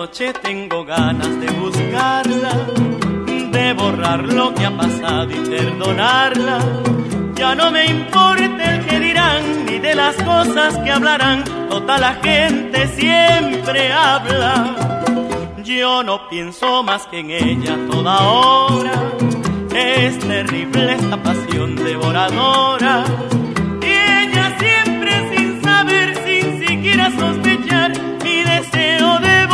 noche tengo ganas de buscarla, de borrar lo que ha pasado y perdonarla. Ya no me importa el que dirán, ni de las cosas que hablarán, toda la gente siempre habla. Yo no pienso más que en ella toda hora, es terrible esta pasión devoradora. Y ella siempre sin saber, sin siquiera sospechar, mi deseo de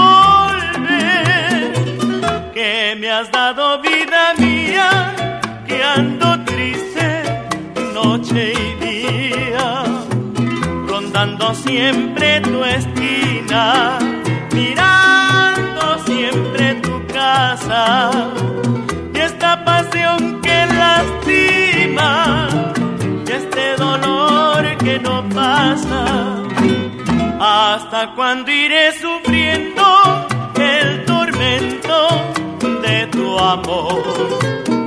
volver. Que me has dado vida mía, que ando triste noche y día, rondando siempre tu esquina, mirando siempre tu casa, y esta pasión que lastima, y este dolor que no pasa. ¿Hasta cuándo iré sufriendo el tormento de tu amor?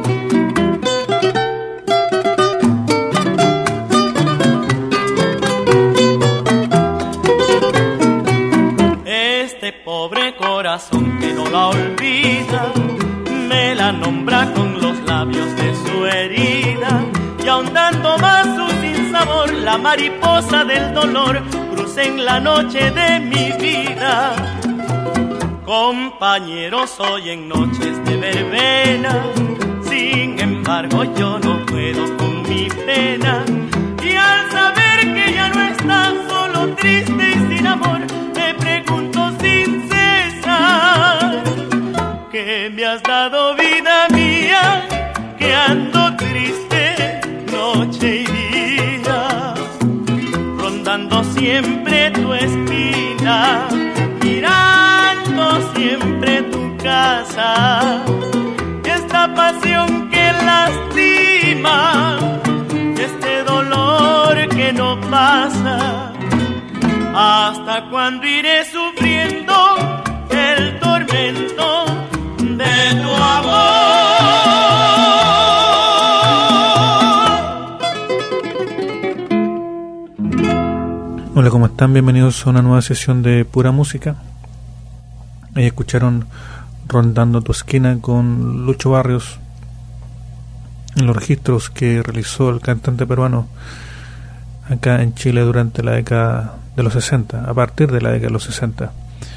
Pobre corazón que no la olvida, me la nombra con los labios de su herida, y ahondando más su sinsabor, la mariposa del dolor cruza en la noche de mi vida. Compañero soy en noches de verbena, sin embargo yo no puedo con mi pena, y al saber que ya no estás solo, triste y sin amor, te pregunto sin cesar, que me has dado vida mía, que ando triste noche y día, rondando siempre tu esquina, mirando siempre tu casa, y esta pasión que lastima, y este dolor que no pasa. ¿Hasta cuándo iré sufriendo el tormento de tu amor? Hola, ¿cómo están? Bienvenidos a una nueva sesión de Pura Música. Ahí escucharon Rondando tu esquina con Lucho Barrios, en los registros que realizó el cantante peruano acá en Chile durante la década de los 60, a partir de la década de los 60.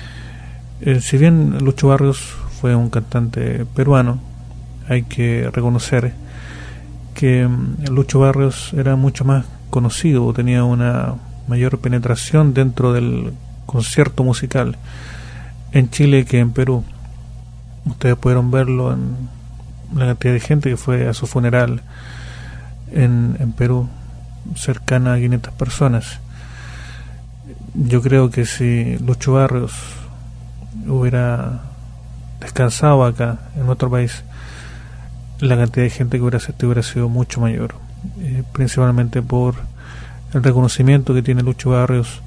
Si bien Lucho Barrios fue un cantante peruano, hay que reconocer que Lucho Barrios era mucho más conocido, tenía una mayor penetración dentro del concierto musical en Chile que en Perú. Ustedes pudieron verlo en la cantidad de gente que fue a su funeral en Perú, cercana a 500 personas. Yo creo que si Lucho Barrios hubiera descansado acá en nuestro país, la cantidad de gente que hubiera asistido hubiera sido mucho mayor, principalmente por el reconocimiento que tiene Lucho Barrios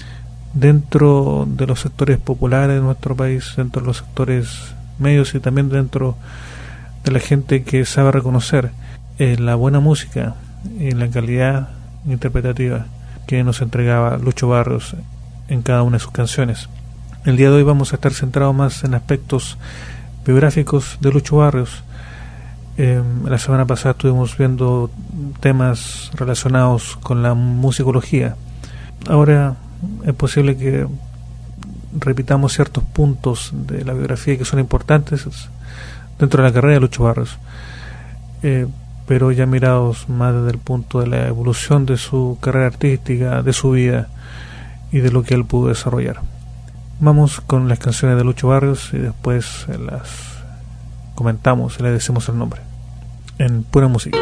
dentro de los sectores populares de nuestro país, dentro de los sectores medios y también dentro de la gente que sabe reconocer la buena música y la calidad interpretativa que nos entregaba Lucho Barrios en cada una de sus canciones. El día de hoy vamos a estar centrados más en aspectos biográficos de Lucho Barrios. La semana pasada estuvimos viendo temas relacionados con la musicología. Ahora es posible que repitamos ciertos puntos de la biografía que son importantes dentro de la carrera de Lucho Barrios, pero ya mirados más desde el punto de la evolución de su carrera artística, de su vida y de lo que él pudo desarrollar. Vamos con las canciones de Lucho Barrios y después las comentamos y le decimos el nombre en Pura Música.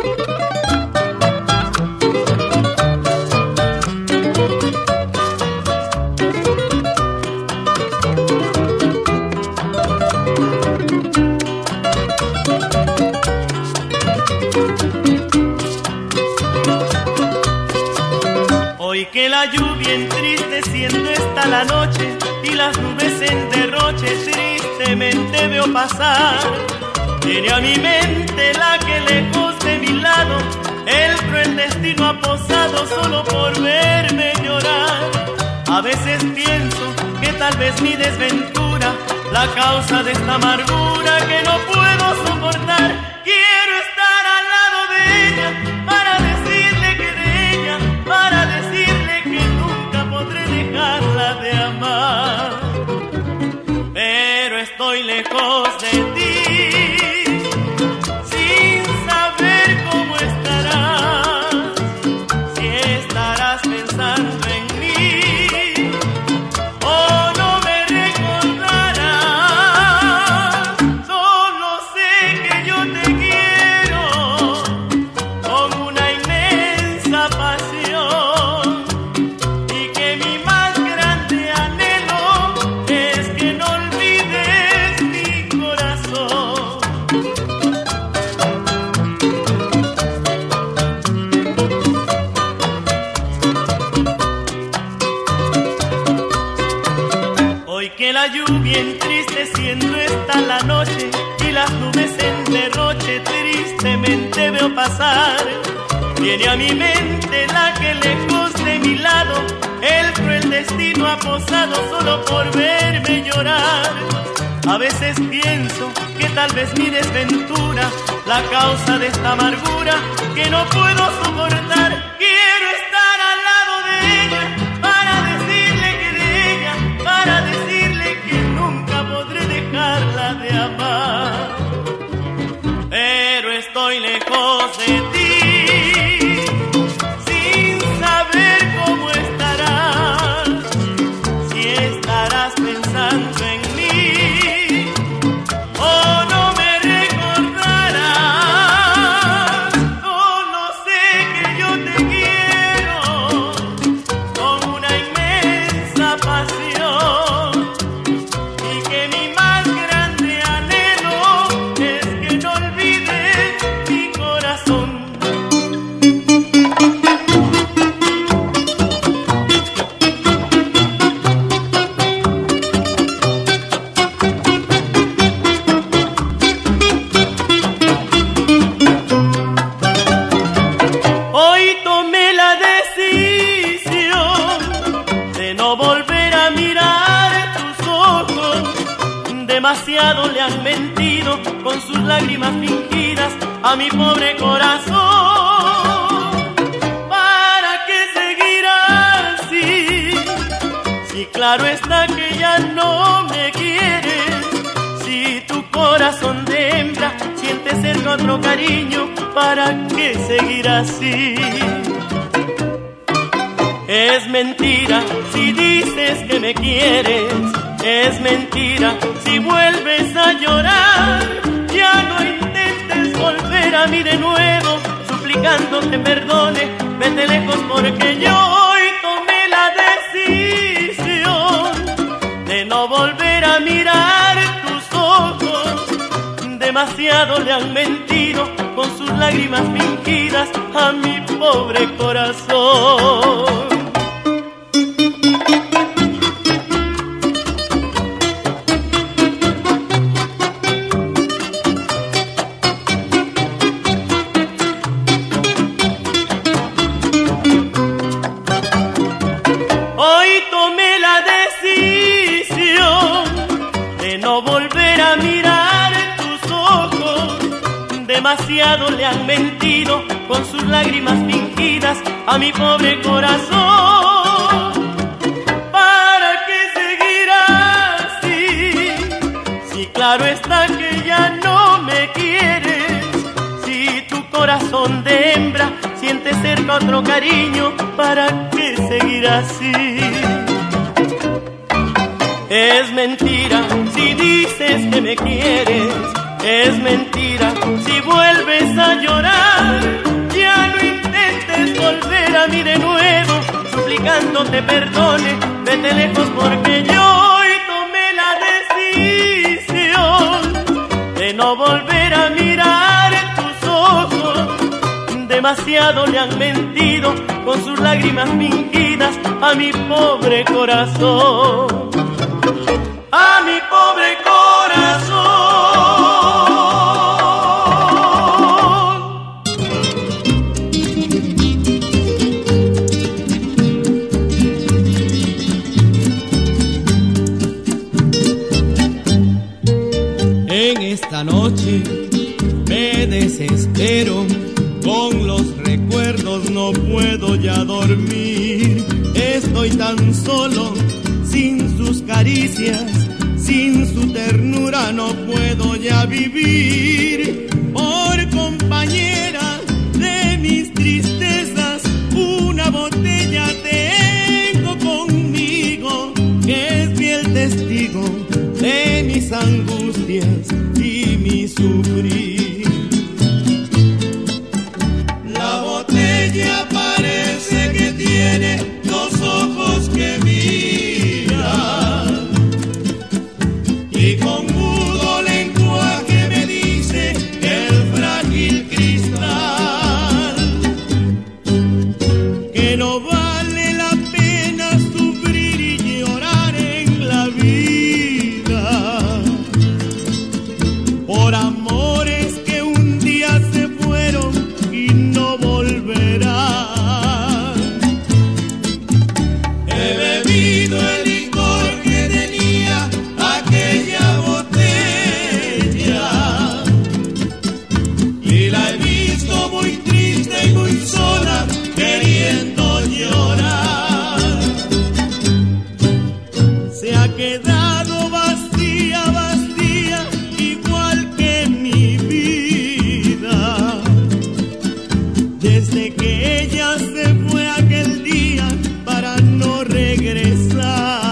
Hoy que la lluvia entristeciendo está la noche y las nubes en derroche tristemente veo pasar, viene a mi mente la que lejos de mi lado el cruel destino ha posado solo por verme llorar. A veces pienso que tal vez mi desventura la causa de esta amargura que no puedo soportar. Quiero estar al lado de ella para decirle que de ella, para decirle que nunca podré dejarla de amar. Pero estoy lejos de ti, sin saber cómo estarás, si estarás pensando en mí o no me recordarás. Solo sé que yo te quiero con una inmensa pasión y que mi más grande anhelo es que no olvides mi corazón. Hoy que la lluvia entristeciendo está la noche y las nubes en derroche tristemente veo pasar, viene a mi mente la que lejos de mi lado el cruel destino ha posado solo por verme llorar. A veces pienso que tal vez mi desventura, la causa de esta amargura que no puedo soportar. Quiero estar al lado de ella para decirle que de ella, para decirle que nunca podré dejarla de amar. Pero estoy lejos de ti, sin saber cómo estarás, si estarás pensando en mí o no me recordarás. Solo sé que yo te quiero con una inmensa pasión y que mi más grande anhelo es que no olvides mi corazón. Hoy tomé la decisión de no volver a mirar tus ojos. Demasiado le han mentido con sus lágrimas fingidas a mi pobre corazón. ¿Para qué seguir así? Si claro está que ya no me quieres, si tu corazón de hembra siente cerca otro cariño, ¿para qué seguir así? Es mentira si dices que me quieres, es mentira si vuelves a llorar. Ya no intentes volver a mí de nuevo, suplicándote perdone, vete lejos porque yo hoy tomé la decisión de no volver a mirar tus ojos. Demasiado le han mentido con sus lágrimas fingidas a mi pobre corazón. Hoy tomé la decisión de no volver a mirar tus ojos. Demasiado le han mentido con sus lágrimas fingidas a mi pobre corazón. ¿Para qué seguir así? Si claro está que ya no me quieres, si tu corazón de hembra siente cerca otro cariño, ¿para qué seguir así? Es mentira si dices que me quieres, es mentira si vuelves a llorar. Ya no intentes volver a mí de nuevo, suplicándote perdone, vete lejos porque yo hoy tomé la decisión de no volver a mirar tus ojos. Demasiado le han mentido con sus lágrimas fingidas a mi pobre corazón, a mi pobre corazón. compañero, con los recuerdos no puedo ya dormir. Estoy tan solo, sin sus caricias, sin su ternura no puedo ya vivir. Por compañera de mis tristezas, una botella tengo conmigo, que es fiel testigo de mis angustias y mi sufrir. La botella parece que tiene los ojos que miran y con mudo lenguaje me dice el frágil cristal que no vale la pena sufrir y llorar en la vida por amores que un día se fueron y no volverán. He bebido el licor que tenía aquella botella y la he visto muy triste y muy sola, queriendo llorar. Se ha quedado vacía, vacía, igual que mi vida, desde que ella se fue aquel día para no regresar.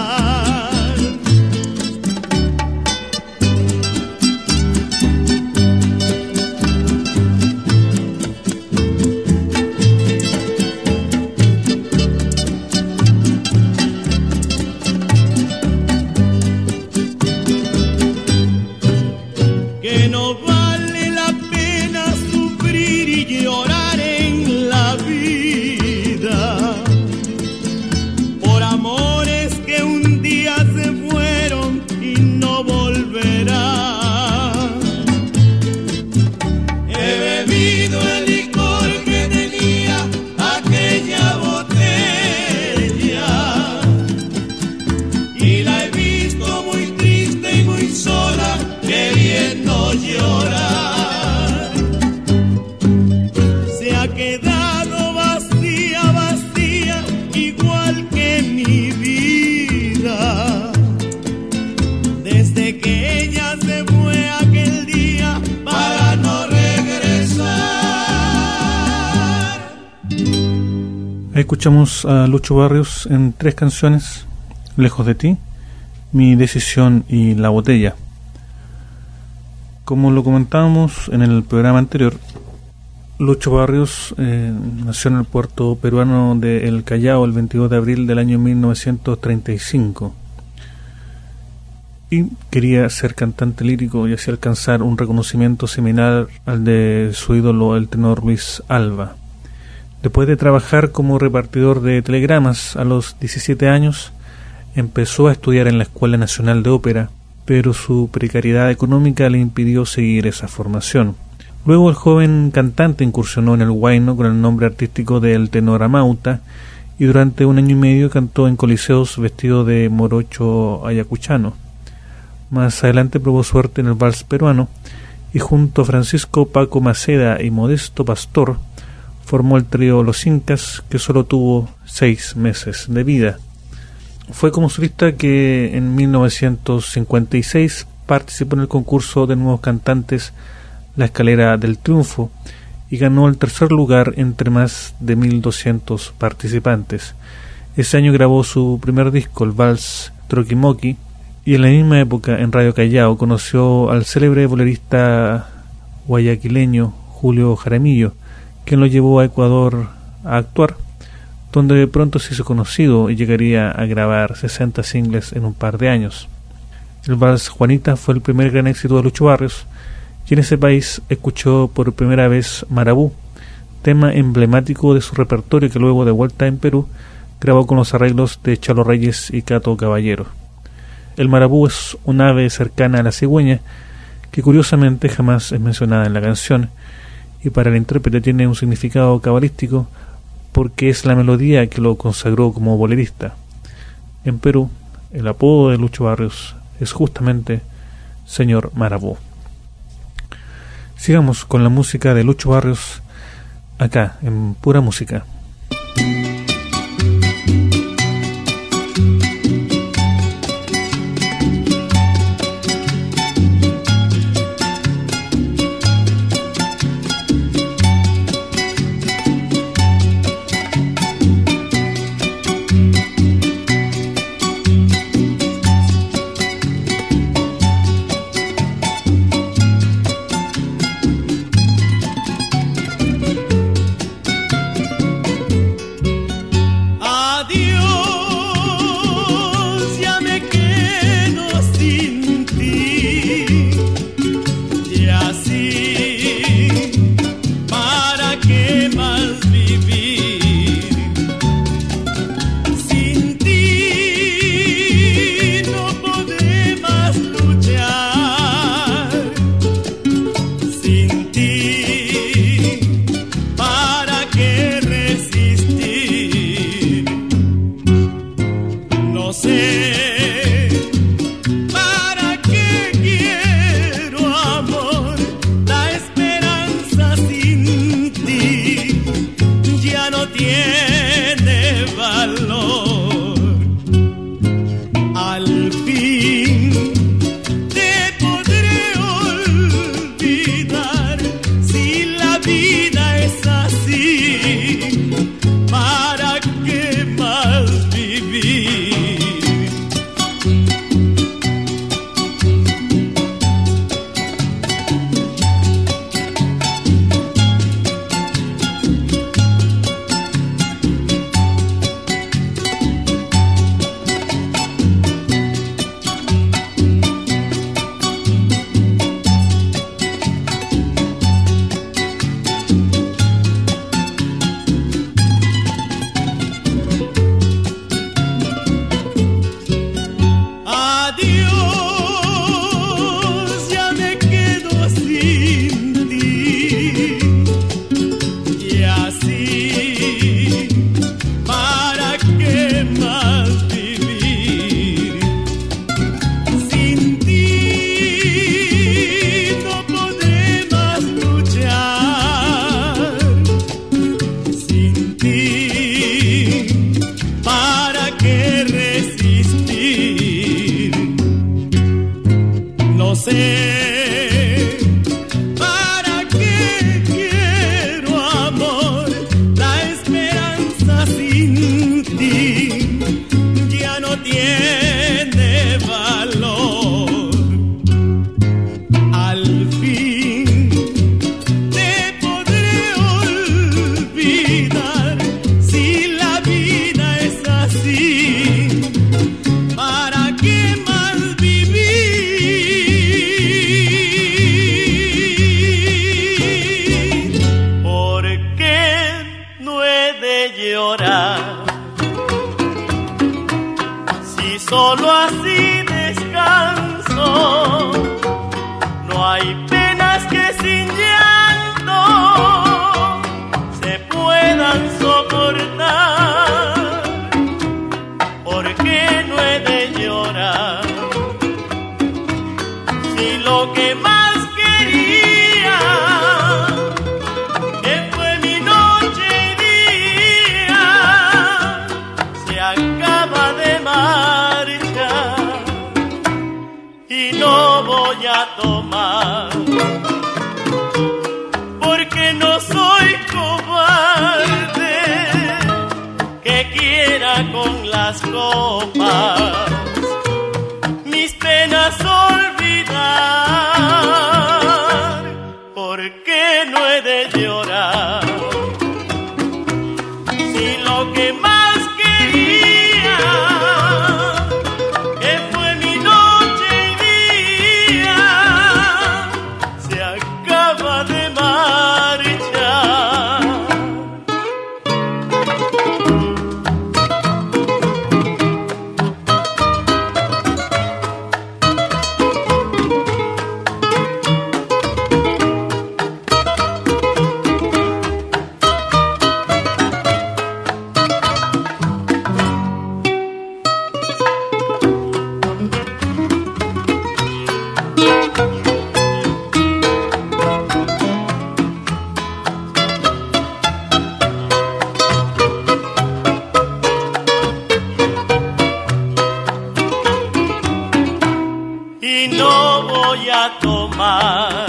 Que no vale la pena sufrir y llorar en la vida por amores que un día se fueron y no volverán. He bebido el licor que tenía aquella botella y la he visto muy triste y muy sola, queriendo llorar. Se ha quedado vacía, vacía, igual que mi vida, desde que ella se fue aquel día para no regresar. Ahí escuchamos a Lucho Barrios en 3 canciones: Lejos de ti, Mi decisión y La botella. Como lo comentábamos en el programa anterior, Lucho Barrios nació en el puerto peruano de El Callao el 22 de abril del año 1935 y quería ser cantante lírico y así alcanzar un reconocimiento similar al de su ídolo, el tenor Luis Alva. Después de trabajar como repartidor de telegramas a los 17 años, empezó a estudiar en la Escuela Nacional de Ópera, pero su precariedad económica le impidió seguir esa formación. Luego el joven cantante incursionó en el huayno con el nombre artístico de El Tenor Amauta y durante 1 año y medio cantó en coliseos vestido de morocho ayacuchano. Más adelante probó suerte en el vals peruano y junto a Francisco Paco Maceda y Modesto Pastor formó el trío Los Incas, que solo tuvo 6 meses de vida. Fue como solista que en 1956 participó en el concurso de nuevos cantantes La Escalera del Triunfo y ganó el 3er lugar entre más de 1.200 participantes. Ese año grabó su primer disco, el vals Troquimoqui, y en la misma época en Radio Callao conoció al célebre bolerista guayaquileño Julio Jaramillo, quien lo llevó a Ecuador a actuar, donde pronto se hizo conocido y llegaría a grabar 60 singles en un par de años. El vals Juanita fue el primer gran éxito de Lucho Barrios, y en ese país escuchó por primera vez Marabú, tema emblemático de su repertorio que luego, de vuelta en Perú, grabó con los arreglos de Chalo Reyes y Cato Caballero. El marabú es un ave cercana a la cigüeña que curiosamente jamás es mencionada en la canción, y para el intérprete tiene un significado cabalístico porque es la melodía que lo consagró como bolerista. En Perú, el apodo de Lucho Barrios es justamente Señor Marabú. Sigamos con la música de Lucho Barrios acá en Pura Música. a tomar,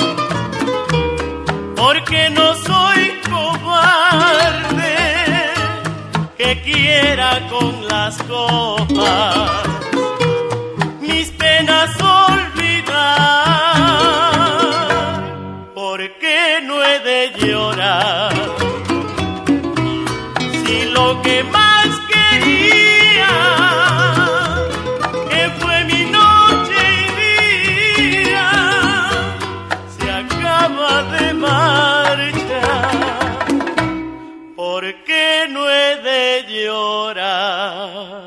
porque no soy cobarde que quiera con las copas mis penas olvidar, porque no he de llorar si lo que más quería, que fue mi noche y día, se acaba de marchar, porque no he de llorar.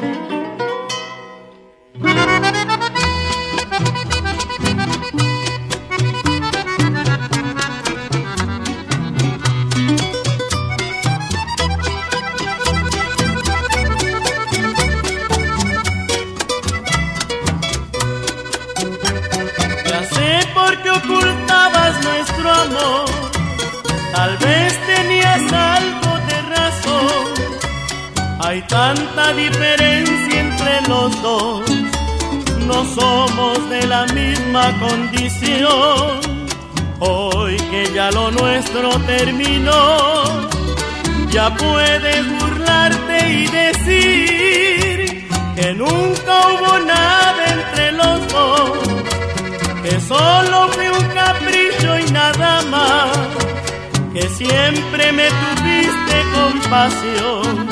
Ocultabas nuestro amor, tal vez tenías algo de razón. Hay tanta diferencia entre los dos, no somos de la misma condición. Hoy que ya lo nuestro terminó, ya puedes burlarte y decir que nunca hubo nada entre los dos, que solo fue un capricho y nada más, que siempre me tuviste compasión,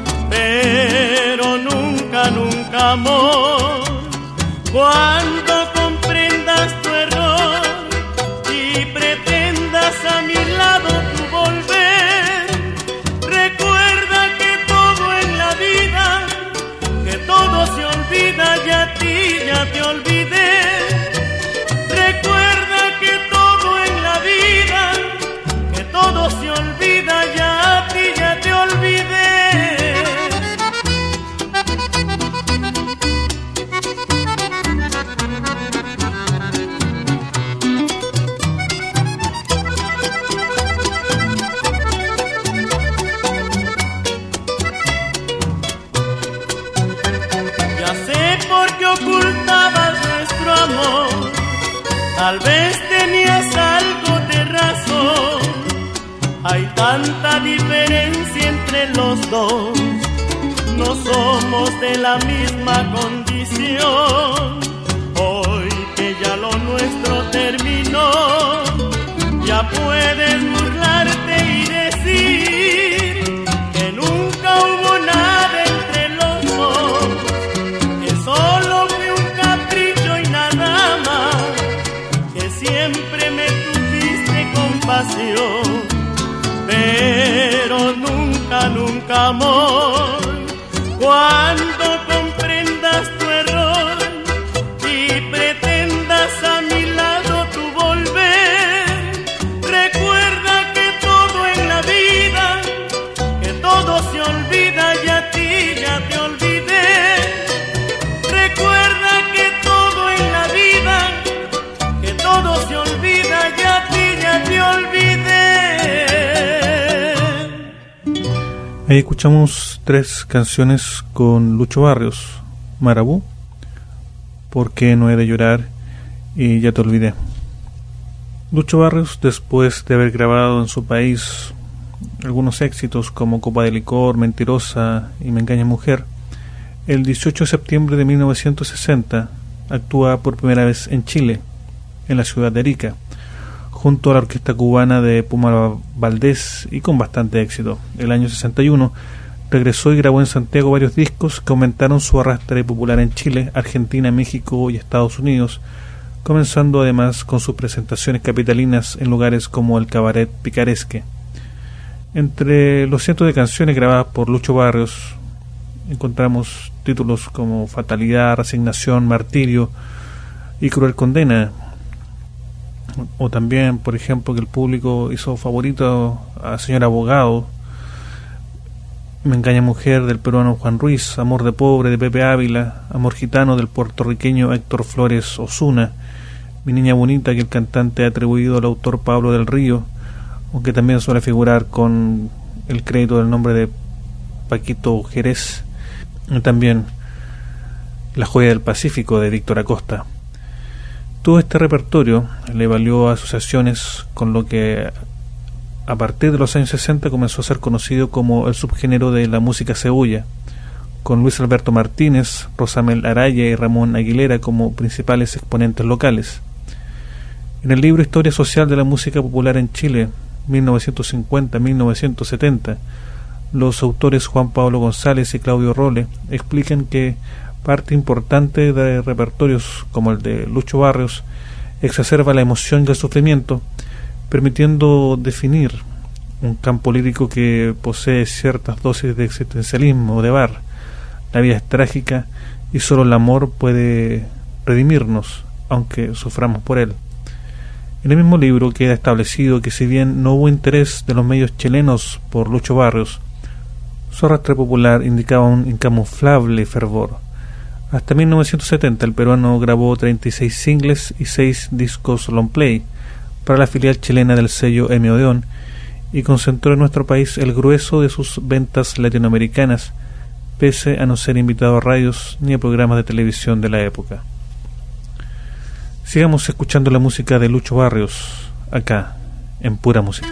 pero nunca, nunca amor. Cuando comprendas tu error y pretendas a mi lado tu volver, recuerda que todo en la vida, que todo se olvida, ya a ti ya te olvidé. Recuerda que todo en la vida, que todo se olvida, ya a ti ya te olvidé. Ya sé por qué ocultabas nuestro amor, tal vez tenías algo de razón. Hay tanta diferencia entre los dos, no somos de la misma condición. Hoy que ya lo nuestro terminó, ya puedes burlarte y decir que nunca hubo nada entre los dos, que solo fue un capricho y nada más, que siempre me tuviste compasión, pero nunca, nunca amor. Cuando comprendas tu error y pretendas a mi lado tu volver, recuerda que todo en la vida, que todo se olvida, ya a ti ya te olvidé. Recuerda que todo en la vida, que todo se olvida, ya a ti ya te olvidé. Ahí escuchamos 3 canciones con Lucho Barrios: Marabú, ¿Por qué no he de llorar? Y Ya te olvidé. Lucho Barrios, después de haber grabado en su país algunos éxitos como Copa de Licor, Mentirosa y Me engaña mujer, el 18 de septiembre de 1960 actúa por primera vez en Chile, en la ciudad de Arica, junto a la orquesta cubana de Puma Valdés, y con bastante éxito. El año 61 regresó y grabó en Santiago varios discos que aumentaron su arrastre popular en Chile, Argentina, México y Estados Unidos, comenzando además con sus presentaciones capitalinas en lugares como el Cabaret Picaresque. Entre los cientos de canciones grabadas por Lucho Barrios encontramos títulos como Fatalidad, Resignación, Martirio y Cruel Condena, o también, por ejemplo, que el público hizo favorito a Señor Abogado, Me engaña mujer del peruano Juan Ruiz, Amor de pobre de Pepe Ávila, Amor gitano del puertorriqueño Héctor Flores Osuna, Mi niña bonita, que el cantante ha atribuido al autor Pablo del Río, aunque también suele figurar con el crédito del nombre de Paquito Jerez, y también La joya del Pacífico de Víctor Acosta. Todo este repertorio le valió a asociaciones, con lo que a partir de los años 60 comenzó a ser conocido como el subgénero de la música cebolla, con Luis Alberto Martínez, Rosamel Araya y Ramón Aguilera como principales exponentes locales. En el libro Historia Social de la Música Popular en Chile, 1950-1970, los autores Juan Pablo González y Claudio Rolle explican que parte importante de repertorios como el de Lucho Barrios exacerba la emoción y el sufrimiento, permitiendo definir un campo lírico que posee ciertas dosis de existencialismo o de bar. La vida es trágica y solo el amor puede redimirnos, aunque suframos por él. En el mismo libro queda establecido que si bien no hubo interés de los medios chilenos por Lucho Barrios, su arrastre popular indicaba un incamuflable fervor. Hasta 1970 el peruano grabó 36 singles y 6 discos long play para la filial chilena del sello M. Odeón y concentró en nuestro país el grueso de sus ventas latinoamericanas, pese a no ser invitado a radios ni a programas de televisión de la época. Sigamos escuchando la música de Lucho Barrios, acá, en Pura Música.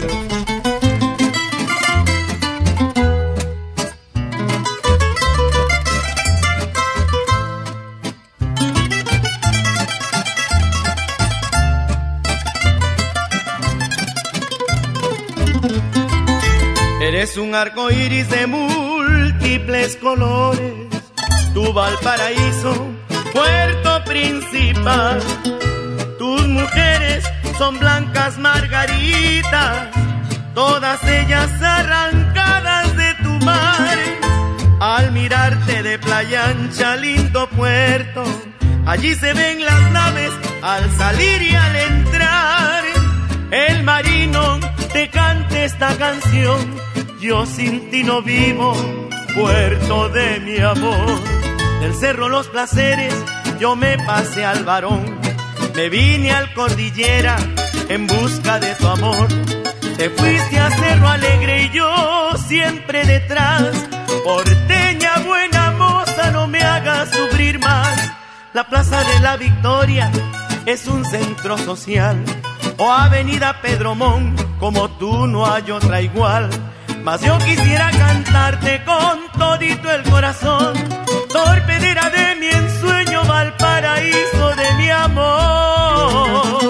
Eres un arco iris de múltiples colores, tu Valparaíso, puerto principal. Tus mujeres son blancas margaritas, todas ellas arrancadas de tu mar. Al mirarte de Playa Ancha, lindo puerto, allí se ven las naves al salir y al entrar. El marino te canta esta canción, yo sin ti no vivo, puerto de mi amor. Del cerro Los Placeres yo me pasé al Barón, me vine al Cordillera en busca de tu amor. Te fuiste a Cerro Alegre y yo siempre detrás. Porteña buena moza, no me hagas sufrir más. La Plaza de la Victoria es un centro social, o Avenida Pedro Montt, como tú no hay otra igual. Mas yo quisiera cantarte con todito el corazón, torpedera de mi ensueño, Valparaíso de mi amor.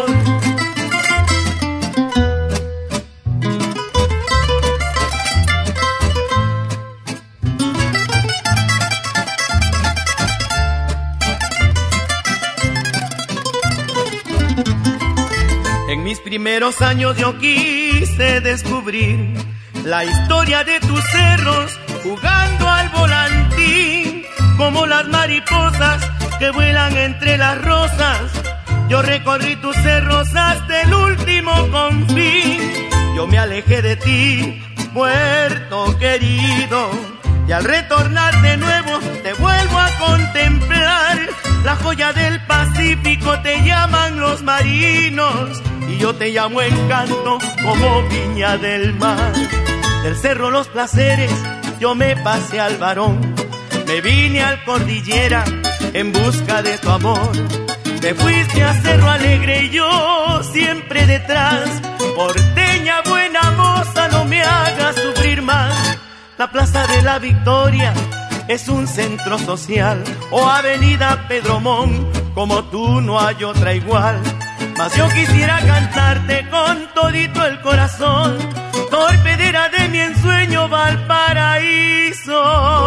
En mis primeros años yo quise descubrir la historia de tus cerros, jugando al volantín, como las mariposas que vuelan entre las rosas. Yo recorrí tus cerros hasta el último confín. Yo me alejé de ti, puerto querido, y al retornar de nuevo te vuelvo a contemplar. La joya del Pacífico te llaman los marinos, y yo te llamo Encanto, como Viña del Mar. Del cerro Los Placeres yo me pasé al Barón, me vine al Cordillera en busca de tu amor. Te fuiste a Cerro Alegre y yo siempre detrás. Porteña buena moza, no me hagas sufrir más. La Plaza de la Victoria es un centro social, o Avenida Pedro Montt, como tú no hay otra igual. Mas yo quisiera cantarte con todito el corazón, torpedera de mi ensueño, Valparaíso,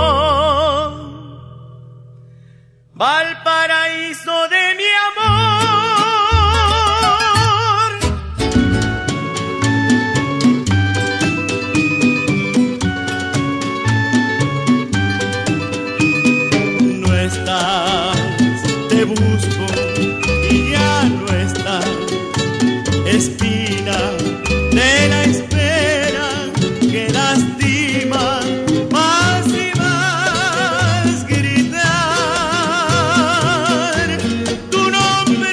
Valparaíso de mi amor. No estás, te busco y ya no estás, espina de la espera que lastima más y más gritar tu nombre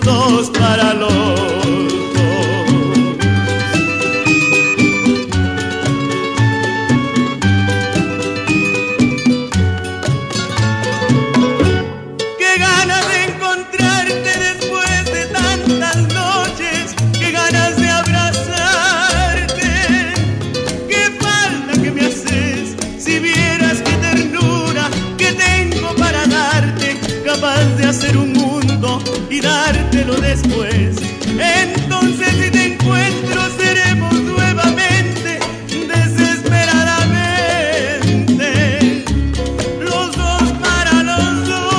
dos para los dos. Qué ganas de encontrarte después de tantas noches, qué ganas de abrazarte, qué falta que me haces, si vieras qué ternura que tengo para darte, capaz de hacer un mundo y dártelo después. Entonces si te encuentro seremos nuevamente desesperadamente los dos para los dos.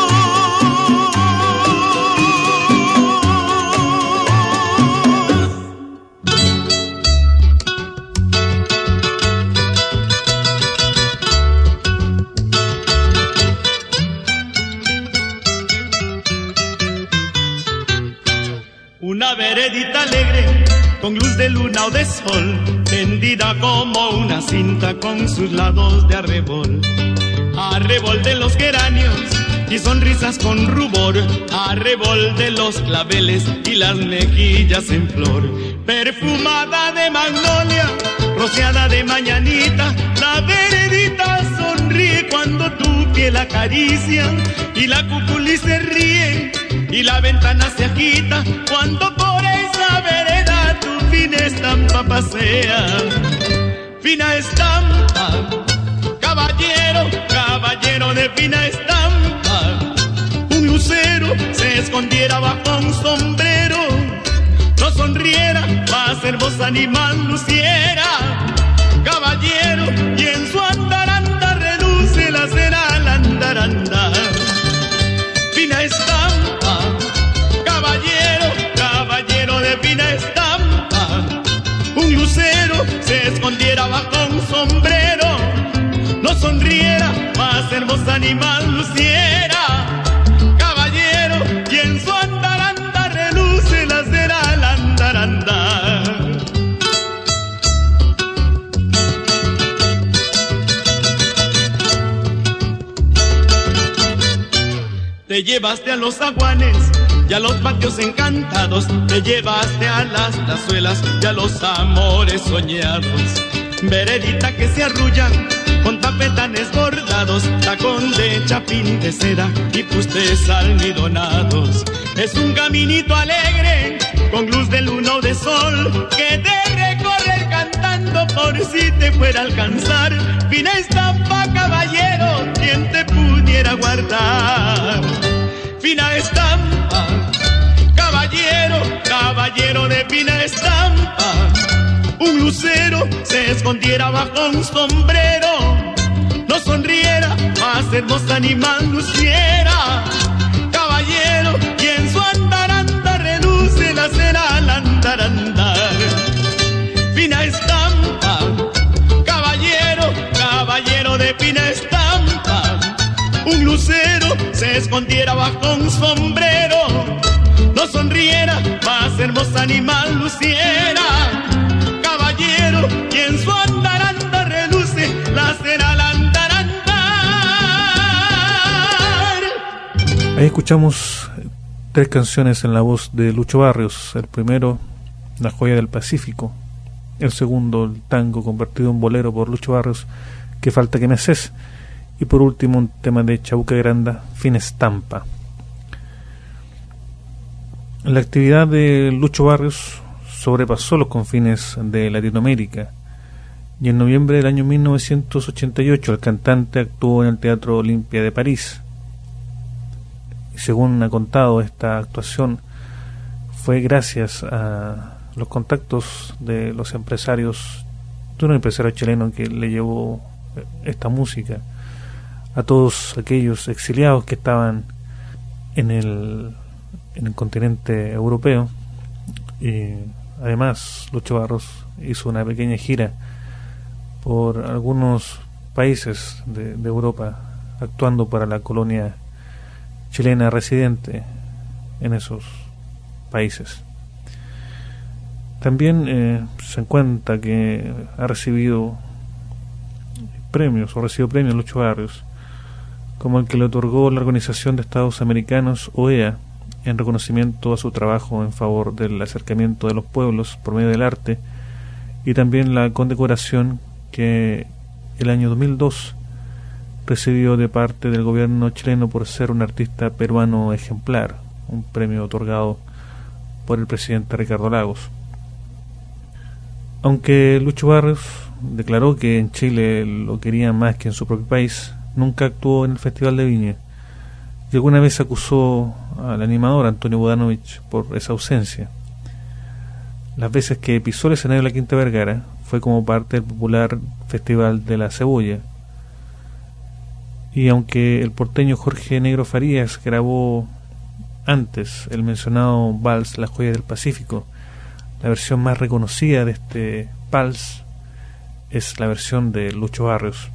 Una veredita alegre, con luz de luna o de sol, tendida como una cinta con sus lados de arrebol. Arrebol de los geranios y sonrisas con rubor, arrebol de los claveles y las mejillas en flor. Perfumada de magnolia, rociada de mañanita, la veredita sonríe cuando tu piel acaricia, y la cuculi se ríe y la ventana se agita cuando por esa vereda tu fina estampa pasea. Fina estampa, caballero, caballero de fina estampa. Un lucero se escondiera bajo un sombrero, no sonriera, más hermosa animal luciera. Caballero, y en su andaranda reluce la cera al andaranda. Fina estampa, caballero, caballero de fina estampa. Un lucero se escondiera bajo un sombrero, no sonriera, más hermosa animal luciera. Caballero, y en su andaranda reluce la cera al andaranda. Te llevaste a los aguanes y a los patios encantados, te llevaste a las plazuelas y a los amores soñados. Veredita que se arrulla con tapetanes bordados, tacón de chapín de seda y fustes almidonados. Es un caminito alegre con luz de luna o de sol que te recorre cantando por si te fuera a alcanzar. Fina estampa, caballero, quien te pudiera guardar. Fina estampa, caballero, caballero de fina estampa. Un lucero se escondiera bajo un sombrero, no sonriera, más hermosa animal luciera. Caballero, y en su andaranda reluce la cera al andarandar. Fina estampa, caballero, caballero de fina estampa. Un lucero se escondiera bajo un sombrero, no sonriera, más hermosa animal luciera. Caballero, y en su andaranda reluce la cera al andarandar. Ahí escuchamos 3 canciones en la voz de Lucho Barrios. El primero, La joya del Pacífico. El segundo, el tango convertido en bolero por Lucho Barrios, Qué falta que me haces. Y por último, un tema de Chabuca Granda, Fina estampa. La actividad de Lucho Barrios sobrepasó los confines de Latinoamérica, y en noviembre del año 1988 el cantante actuó en el Teatro Olimpia de París. Y según ha contado, esta actuación fue gracias a los contactos de los empresarios, de un empresario chileno que le llevó esta música a todos aquellos exiliados que estaban en el continente europeo. Y además Lucho Barrios hizo una pequeña gira por algunos países de Europa, actuando para la colonia chilena residente en esos países. También se cuenta que ha recibido premios, o recibió premios Lucho Barrios, como el que le otorgó la Organización de Estados Americanos, OEA, en reconocimiento a su trabajo en favor del acercamiento de los pueblos por medio del arte, y también la condecoración que el año 2002 recibió de parte del gobierno chileno por ser un artista peruano ejemplar, un premio otorgado por el presidente Ricardo Lagos. Aunque Lucho Barrios declaró que en Chile lo querían más que en su propio país, nunca actuó en el Festival de Viña, y alguna vez acusó al animador Antonio Bodanovich por esa ausencia. Las veces que pisó el escenario de la Quinta Vergara fue como parte del popular Festival de la Cebolla, y aunque el porteño Jorge Negro Farías grabó antes el mencionado vals La Joya del Pacífico, la versión más reconocida de este vals es la versión de Lucho Barrios.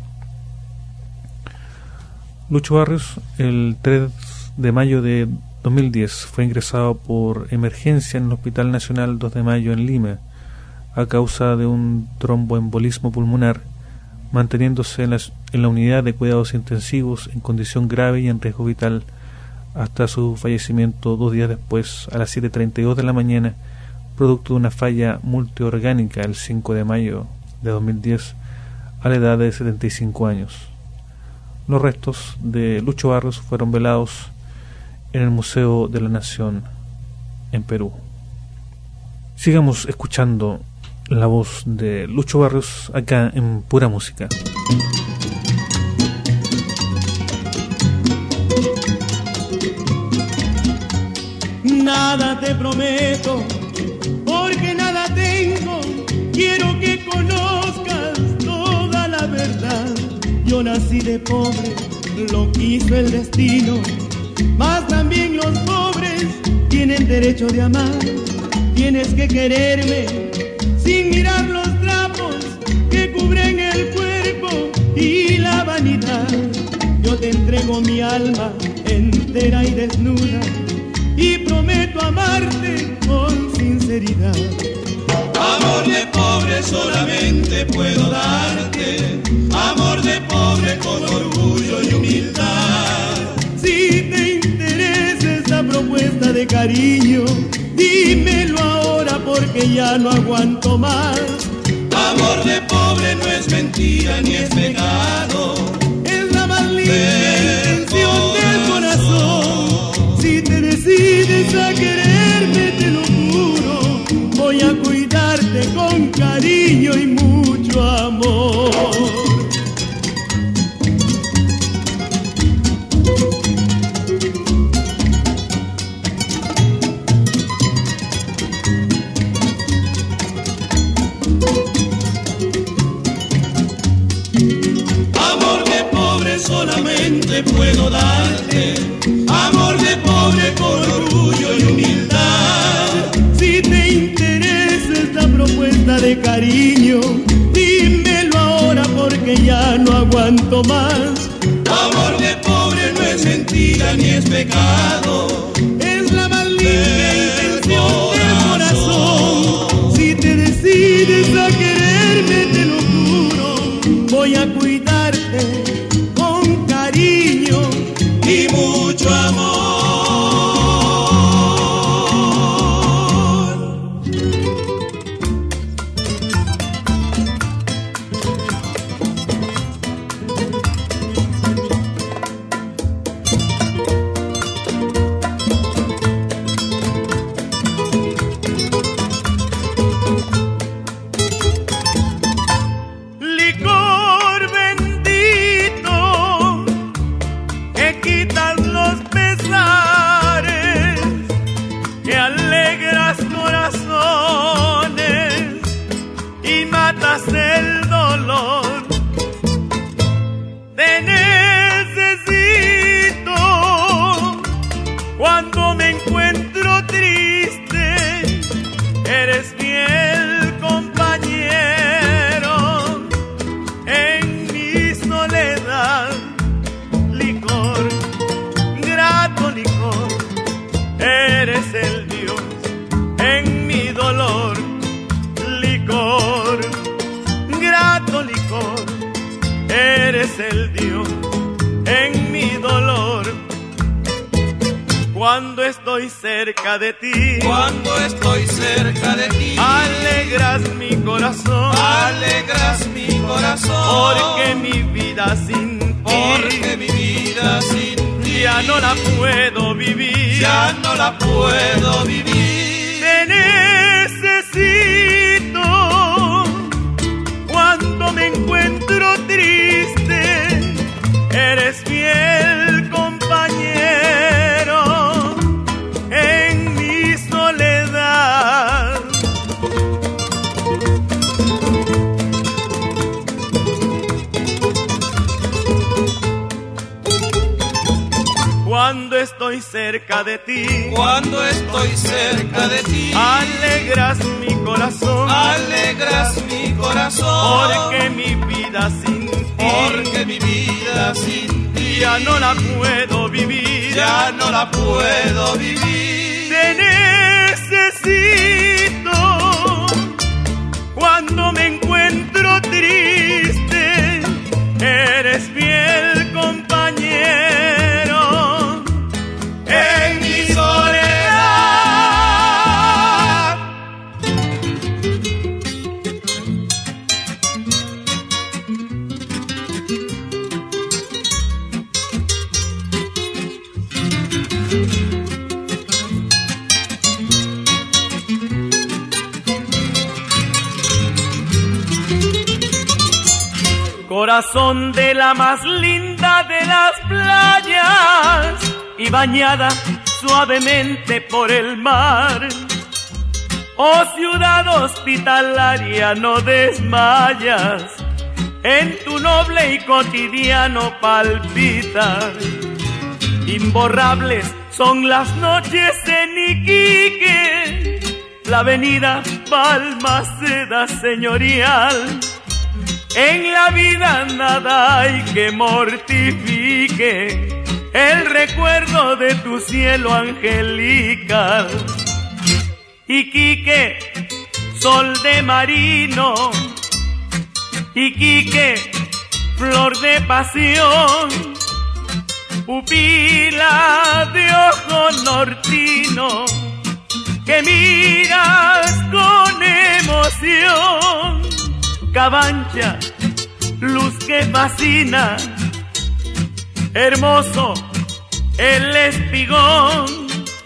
Lucho Barrios, el 3 de mayo de 2010, fue ingresado por emergencia en el Hospital Nacional 2 de Mayo en Lima a causa de un tromboembolismo pulmonar, manteniéndose en la unidad de cuidados intensivos en condición grave y en riesgo vital hasta su fallecimiento 2 días después, a las 7:32 de la mañana, producto de una falla multiorgánica el 5 de mayo de 2010 a la edad de 75 años. Los restos de Lucho Barrios fueron velados en el Museo de la Nación en Perú. Sigamos escuchando la voz de Lucho Barrios acá en Pura Música. Nada te prometo, porque nada tengo. Quiero que conozcas toda la verdad. Yo nací de pobre, lo quiso el destino, mas también los pobres tienen derecho de amar. Tienes que quererme sin mirar los trapos que cubren el cuerpo y la vanidad. Yo te entrego mi alma entera y desnuda y prometo amarte con sinceridad. Amor de pobre solamente puedo darte, amor de pobre con orgullo y humildad. Si te interesa esta propuesta de cariño, dímelo ahora porque ya no aguanto más. Amor de pobre no es mentira ni es pecado, es la más linda intención del corazón. Si te decides a quererme, te lo juro, voy a cuidarte con cariño y mucho amor. Solamente puedo darte amor de pobre con orgullo y humildad. Si te interesa esta propuesta de cariño, dímelo ahora porque ya no aguanto más. Amor de pobre no es mentira ni es pecado, es la más linda intención del corazón. Si te decides a quererme, te lo juro, voy a cuidarte y mucho amor. El dolor, te necesito cuando me encuentro triste, eres fiel compañero en mi soledad. Licor, grato licor, eres el Dios en mi dolor. Licor, grato licor, eres el Dios en mi dolor. Cuando estoy cerca de ti, cuando estoy cerca de ti, alegras mi corazón, alegras mi corazón, porque mi vida sin ti, porque mi vida sin ti, ya no la puedo vivir, ya no la puedo vivir. Te necesito cuando me encuentro triste, eres fiel compañero en mi soledad. Cuando estoy cerca de ti, cuando estoy cerca de ti, alegras mi corazón, alegras mi corazón, porque mi vida sin ti, porque mi vida sin ti, ya no la puedo vivir, ya no la puedo vivir. Te necesito cuando me encuentro triste, eres fiel compañero en mi soledad. Corazón de la más linda de las playas y bañada suavemente por el mar. Oh ciudad hospitalaria, no desmayas, en tu noble y cotidiano palpitar. Imborrables son las noches en Iquique, la avenida Balmaceda señorial. En la vida nada hay que mortifique el recuerdo de tu cielo angelical. Iquique, sol de marino, Iquique, flor de pasión, pupila de ojo nortino, que miras con emoción. Cabancha, luz que fascina, hermoso el espigón.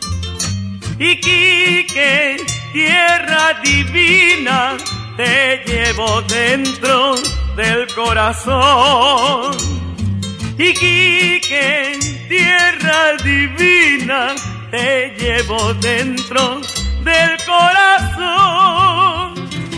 Iquique, tierra divina, te llevo dentro del corazón. Iquique, tierra divina, te llevo dentro del corazón.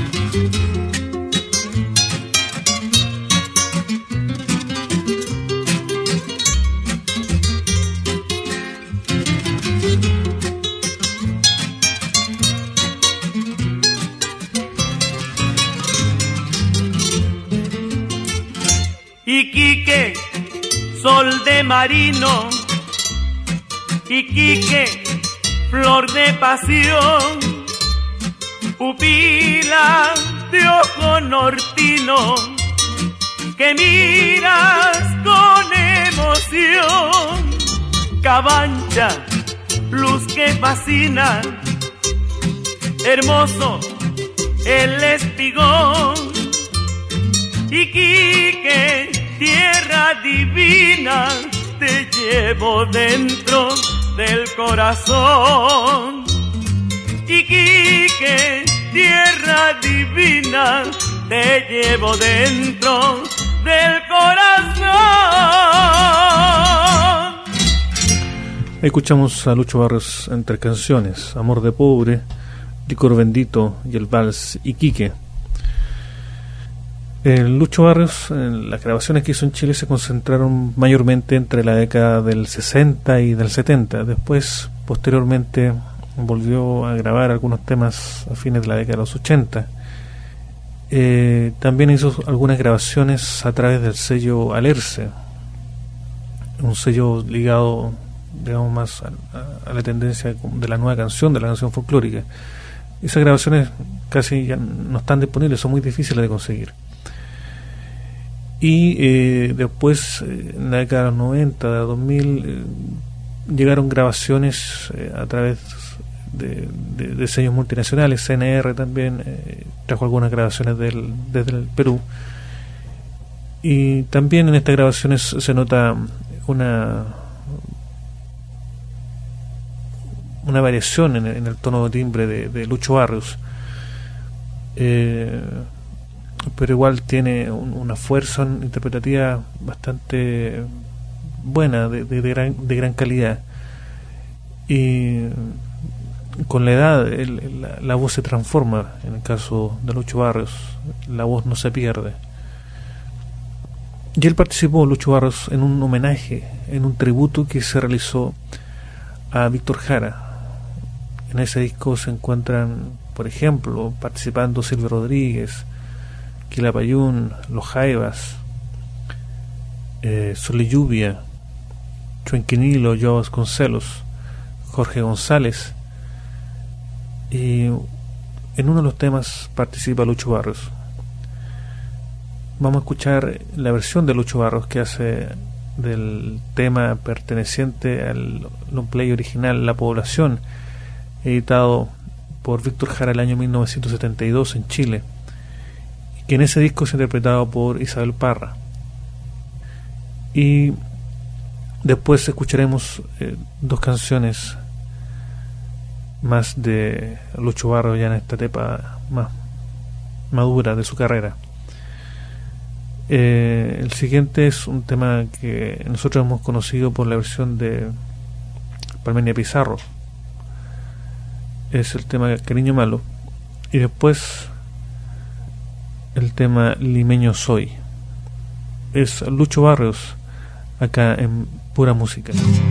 Iquique, sol de marino, Iquique, flor de pasión, pupila de ojo nortino, que miras con emoción. Cabancha, luz que fascina, hermoso el espigón. Iquique, tierra divina, te llevo dentro del corazón. Iquique, tierra divina, te llevo dentro del corazón. Escuchamos a Lucho Barrios entre canciones: Amor de Pobre, Licor Bendito y el vals Iquique. Lucho Barrios, las grabaciones que hizo en Chile se concentraron mayormente entre la década del 60 y del 70. Después, posteriormente, volvió a grabar algunos temas a fines de la década de los 80. También hizo algunas grabaciones a través del sello Alerce, un sello ligado, digamos, más a la tendencia de la nueva canción, de la canción folclórica. Esas grabaciones casi ya no están disponibles, son muy difíciles de conseguir. Y después, en la década de los 90, de 2000, llegaron grabaciones a través de sellos multinacionales. CNR también trajo algunas grabaciones desde el Perú, y también en estas grabaciones se nota una variación en el tono de timbre de Lucho Barrios, pero igual tiene una fuerza interpretativa bastante buena, de gran calidad, y con la edad la voz se transforma. En el caso de Lucho Barrios, la voz no se pierde. Y él participó, Lucho Barrios, en un homenaje, en un tributo que se realizó a Víctor Jara. En ese disco se encuentran, por ejemplo, participando Silvio Rodríguez, Quilapayún, Los Jaivas, Sol y Lluvia, Chuenquinilo, Joao Vasconcelos, Jorge González, y en uno de los temas participa Lucho Barrios. Vamos a escuchar la versión de Lucho Barrios que hace del tema perteneciente al long play original La Población, editado por Víctor Jara el año 1972 en Chile, que en ese disco es interpretado por Isabel Parra. Y después escucharemos dos canciones más de Lucho Barrios, ya en esta etapa más madura de su carrera. El siguiente es un tema que nosotros hemos conocido por la versión de Palmenia Pizarro. Es el tema Cariño Malo, y después el tema Limeño Soy. Es Lucho Barrios acá en Pura Música.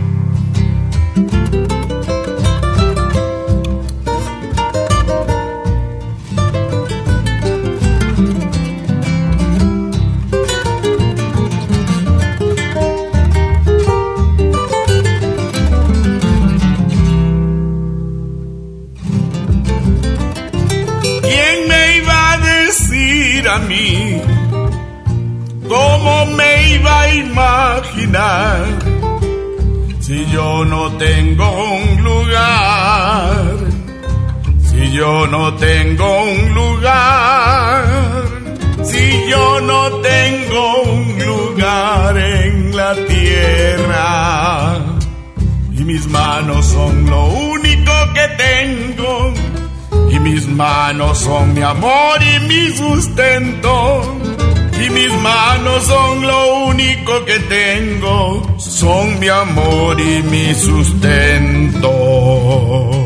A mí, ¿cómo me iba a imaginar si yo no tengo un lugar? Si yo no tengo un lugar, si yo no tengo un lugar en la tierra, y mis manos son lo único que tengo. Y mis manos son mi amor y mi sustento. Y mis manos son lo único que tengo. Son mi amor y mi sustento.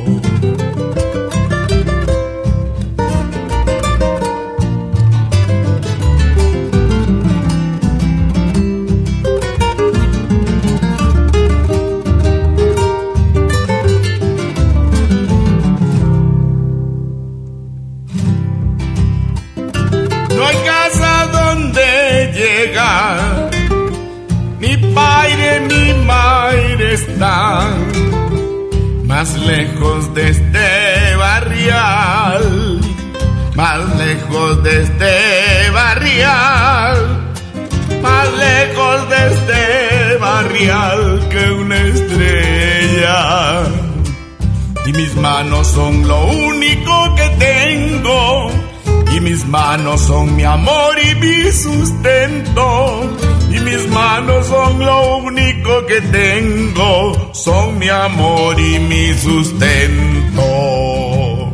Mi padre, mi madre están más lejos de este barrial, más lejos de este barrial, más lejos de este barrial que una estrella. Y mis manos son lo único que tengo. Y mis manos son mi amor y mi sustento. Y mis manos son lo único que tengo. Son mi amor y mi sustento.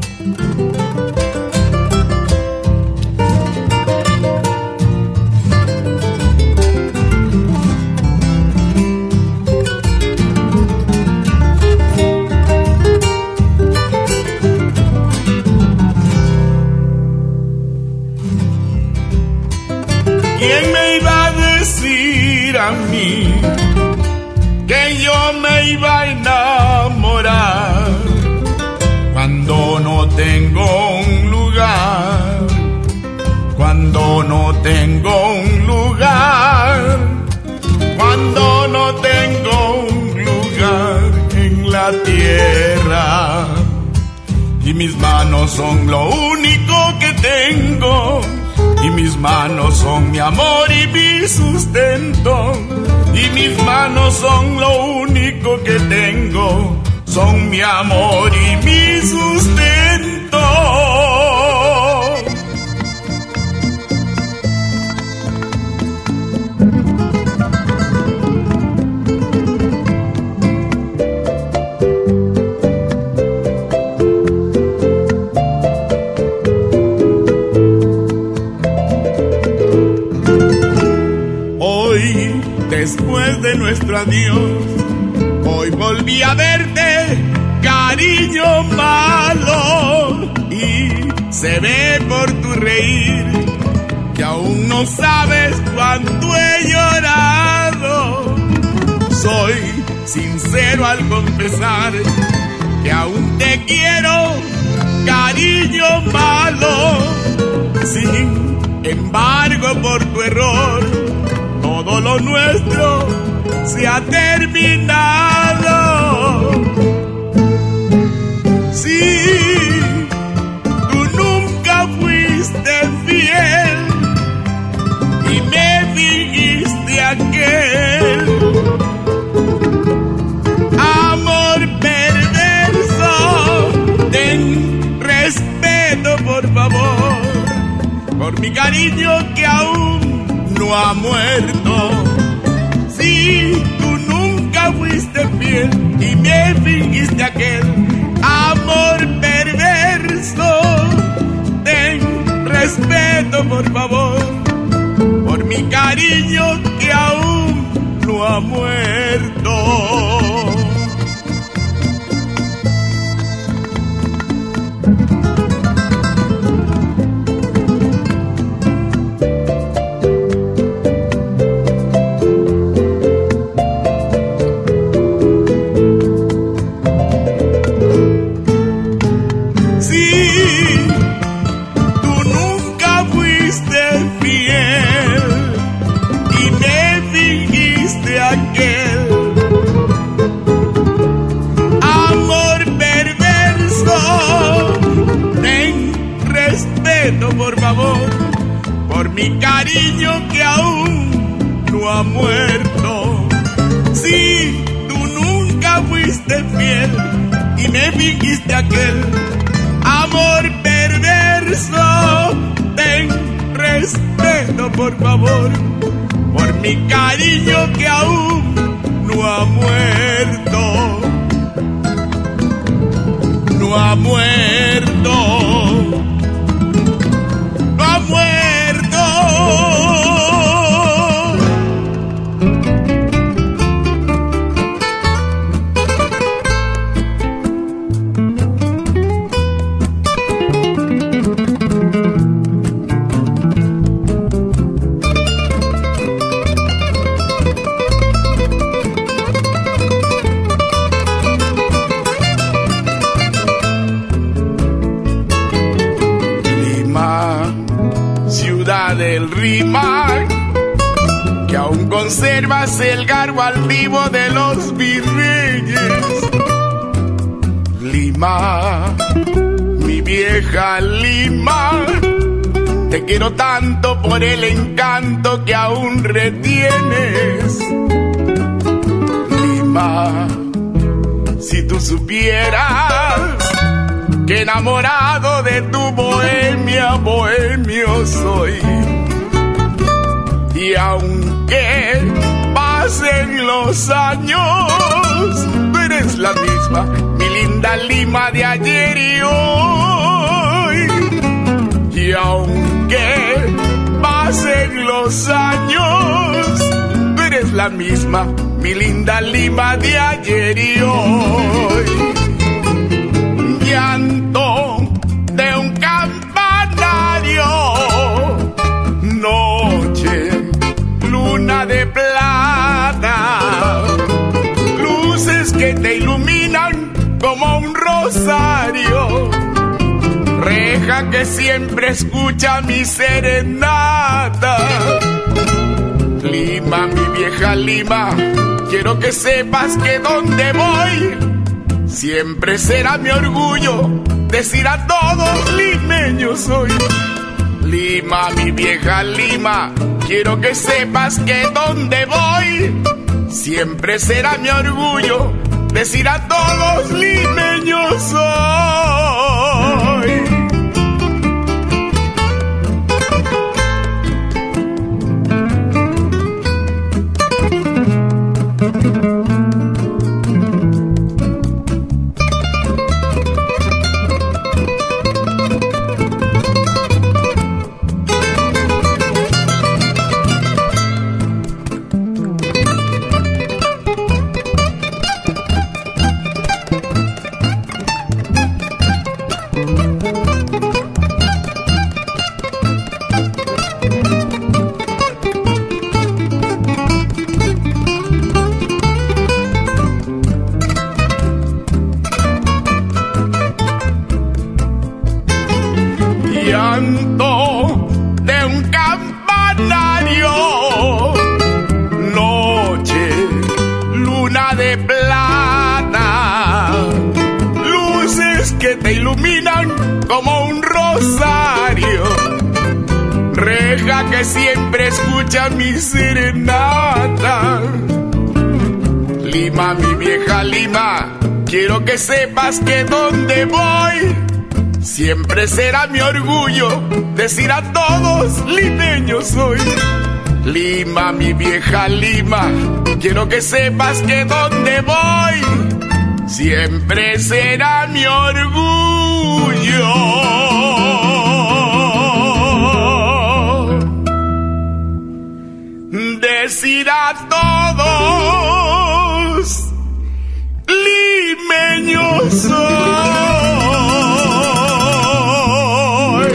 ¿Quién me iba a decir a mí que yo me iba a enamorar cuando no tengo un lugar? Cuando no tengo un lugar, cuando no tengo un lugar en la tierra. Y mis manos son lo único que tengo. Y mis manos son mi amor y mi sustento. y mis manos son lo único que tengo, son mi amor y mi sustento. Después de nuestro adiós, hoy volví a verte, cariño malo, y se ve por tu reír que aún no sabes cuánto he llorado. Soy sincero al confesar que aún te quiero, cariño malo. Sin embargo, por tu error, todo lo nuestro se ha terminado. Sí, tú nunca fuiste fiel y me fingiste aquel amor perverso. Ten respeto, por favor, por mi cariño que aún no ha muerto. Sí, tú nunca fuiste fiel y me fingiste aquel amor perverso. Ten respeto, por favor, por mi cariño que aún no ha muerto. Por favor, por mi cariño que aún no ha muerto. Sí, tú nunca fuiste fiel y me fingiste aquel amor perverso. Ten respeto, por favor, por mi cariño que aún no ha muerto. No ha muerto. Del Rímac, que aún conservas el garbo altivo de los virreyes. Lima, mi vieja Lima, te quiero tanto por el encanto que aún retienes. Lima, si tú supieras que enamorado de tu bohemia, bohemio soy. Y aunque pasen los años, tú eres la misma, mi linda Lima de ayer y hoy. Y aunque pasen los años, tú eres la misma, mi linda Lima de ayer y hoy. Llanto de un campanario, noche, luna de plata, luces que te iluminan como un rosario, reja que siempre escucha mi serenata. Lima, mi vieja Lima, quiero que sepas que donde voy siempre será mi orgullo decir a todos limeño soy. Lima, mi vieja Lima, quiero que sepas que donde voy Siempre será mi orgullo decir a todos limeños soy. Como un rosario, reja que siempre escucha mi serenata. Lima, mi vieja Lima, quiero que sepas que donde voy siempre será mi orgullo decir a todos limeños soy. Lima, mi vieja Lima, quiero que sepas que donde voy siempre será mi orgullo decir a todos limeños soy.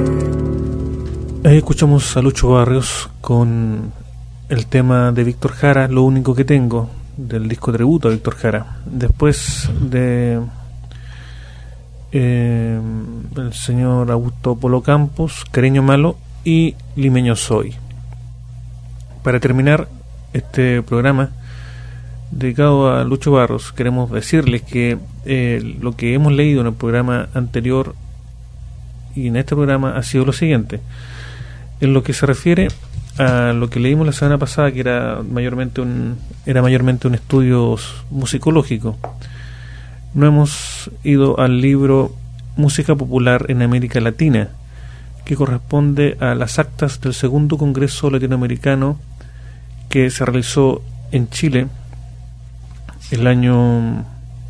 Ahí escuchamos a Lucho Barrios con el tema de Víctor Jara, Lo único que tengo, del disco tributo a Víctor Jara. Después de el señor Augusto Polo Campos, Cariño Malo y Limeño Soy. Para terminar este programa dedicado a Lucho Barrios, queremos decirles que lo que hemos leído en el programa anterior y en este programa ha sido lo siguiente. En lo que se refiere a lo que leímos la semana pasada, que era mayormente un estudio musicológico, no hemos ido al libro Música Popular en América Latina, que corresponde a las actas del segundo Congreso Latinoamericano que se realizó en Chile el año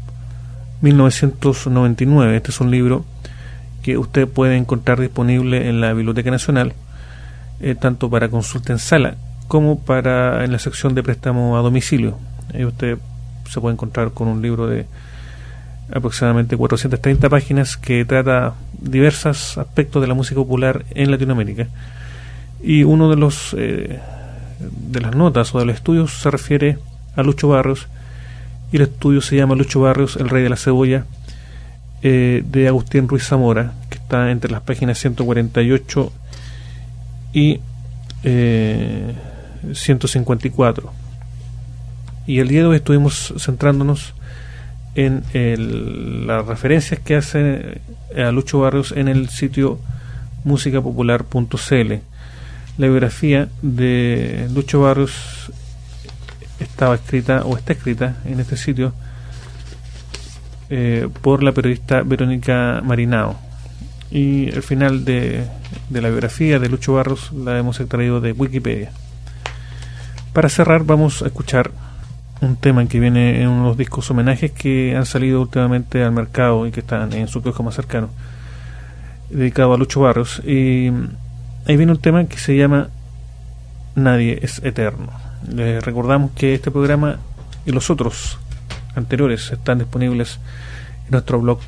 1999. Este es un libro que usted puede encontrar disponible en la Biblioteca Nacional, tanto para consulta en sala como para en la sección de préstamo a domicilio. Ahí usted se puede encontrar con un libro de aproximadamente 430 páginas que trata diversos aspectos de la música popular en Latinoamérica, y uno de los de las notas o de los estudios se refiere a Lucho Barrios, y el estudio se llama Lucho Barrios, el rey de la cebolla, de Agustín Ruiz Zamora, que está entre las páginas 148 y 154. Y el día de hoy estuvimos centrándonos en las referencias que hace a Lucho Barrios en el sitio musicapopular.cl. La biografía de Lucho Barrios está escrita en este sitio por la periodista Verónica Marinao, y el final de la biografía de Lucho Barrios la hemos extraído de Wikipedia. Para cerrar, vamos a escuchar un tema que viene en unos discos homenajes que han salido últimamente al mercado y que están en su kiosco más cercano, dedicado a Lucho Barrios. Y ahí viene un tema que se llama Nadie es Eterno. Les recordamos que este programa y los otros anteriores están disponibles en nuestro blog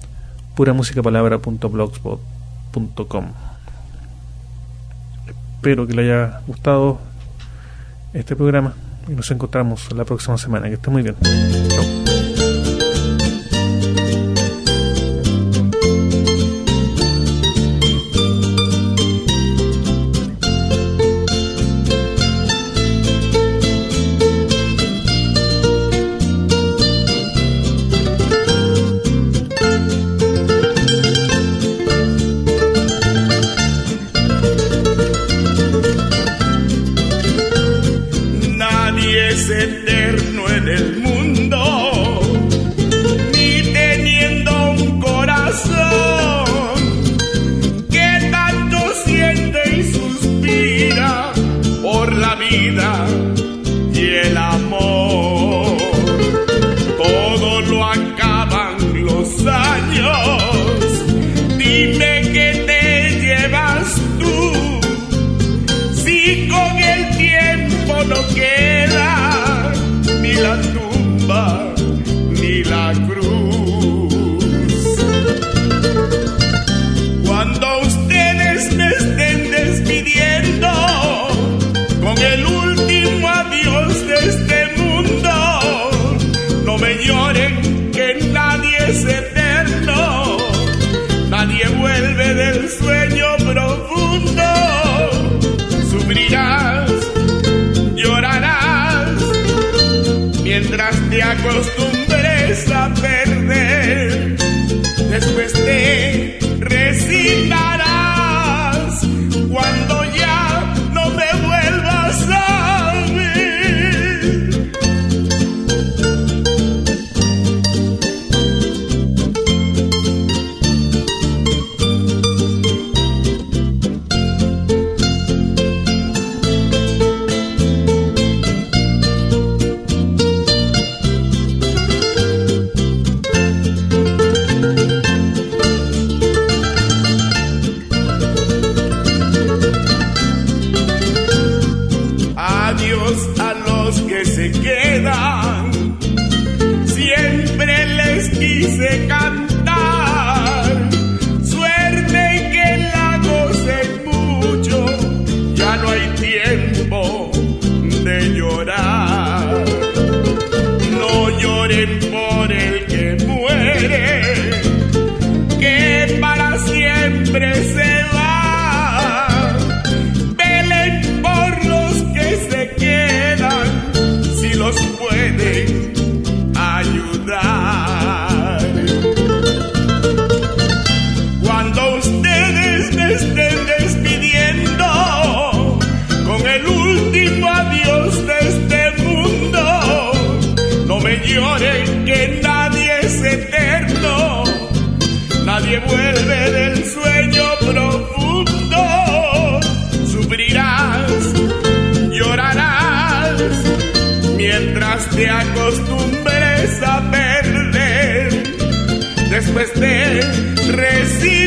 puramusicapalabra.blogspot.com. Espero que le haya gustado este programa y nos encontramos la próxima semana. Que esté muy bien. Chau. Nadie es eterno. recibe